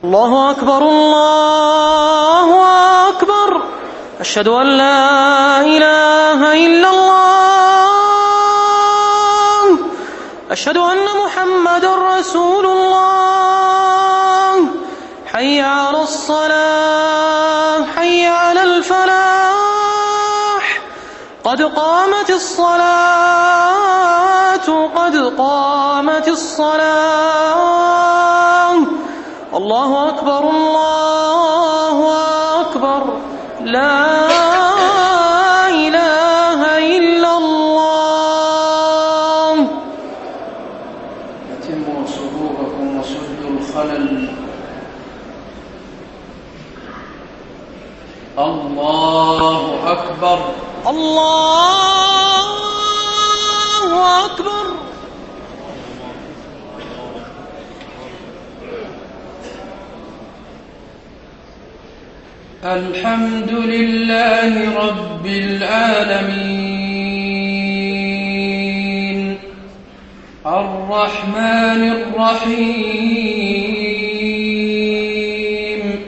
الله أكبر الله أكبر. أشهد أن لا إله إلا الله. أشهد أن محمد رسول الله. حي على الصلاة حي على الفلاح. قد قامت الصلاة قد قامت الصلاة. الله أكبر الله أكبر. لا إله إلا الله. أتموا صفوفكم وسدوا الخلل. الله أكبر الله أكبر. الحمد لله رب العالمين الرحمن الرحيم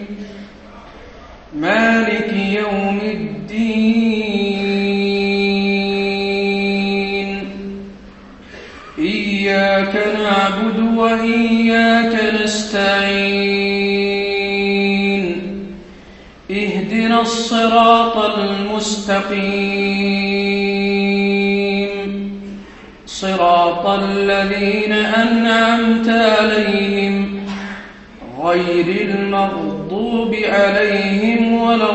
مالك يوم الدين. إياك نعبد وإياك نستعين. اهدنا الصراط المستقيم صراط الذين أنعمت عليهم غير المغضوب عليهم ولا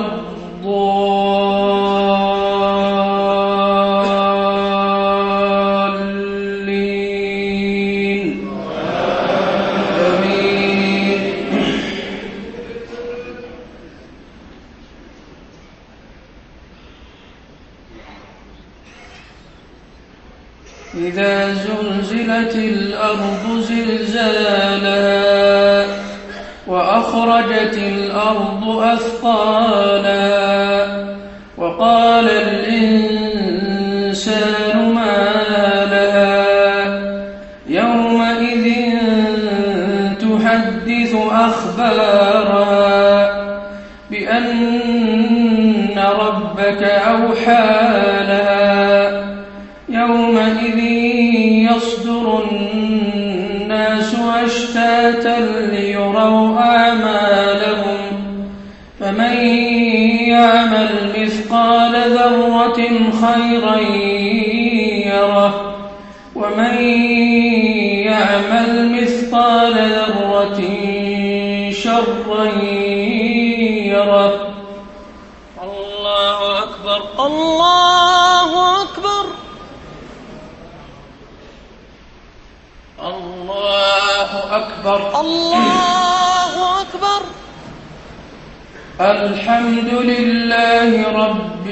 الضالين. آمين. إذا زلزلت الأرض زلزالها وأخرجت الأرض أثقالها وقال الإنسان ما لها يومئذ تحدث أخبارها بأن ربك أوحى لها. يومئذ يصدر الناس أشتاتا ليروا أعمالهم. فمن يعمل مثقال ذرة خيرا يره ومن يعمل مثقال ذرة شرا يره. الله أكبر الله أكبر. الله أكبر الله أكبر. الحمد لله رب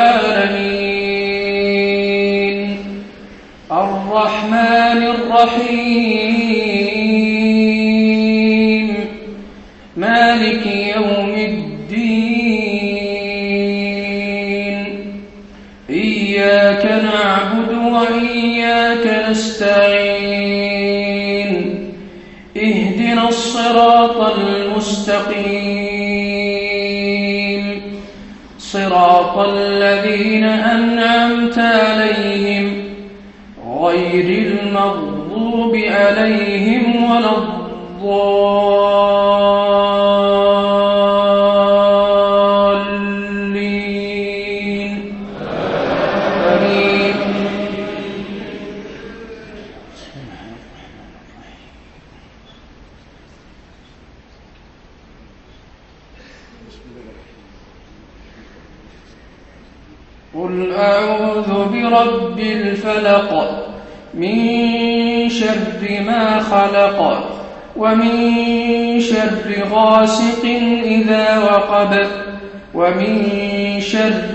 العالمين الرحمن الرحيم مالك يوم الدين. إياك نعبد وإياك نستعين. اهدنا الصراط المستقيم صراط الذين أنعمت عليهم غير المغضوب عليهم ولا الضالين. آمين. قل أعوذ برب الفلق من شر ما خلق ومن شر غاسق إذا وقب ومن شر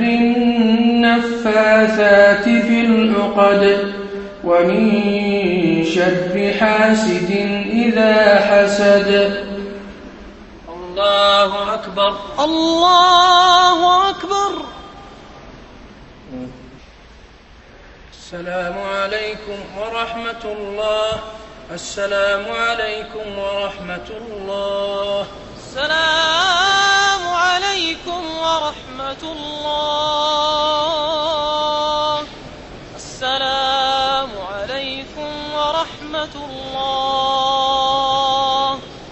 النفاثات في العقد ومن شر حاسد إذا حسد. الله أكبر الله أكبر. السلام عليكم ورحمة الله السلام عليكم ورحمة الله. السلام عليكم ورحمة الله. السلام عليكم ورحمة الله.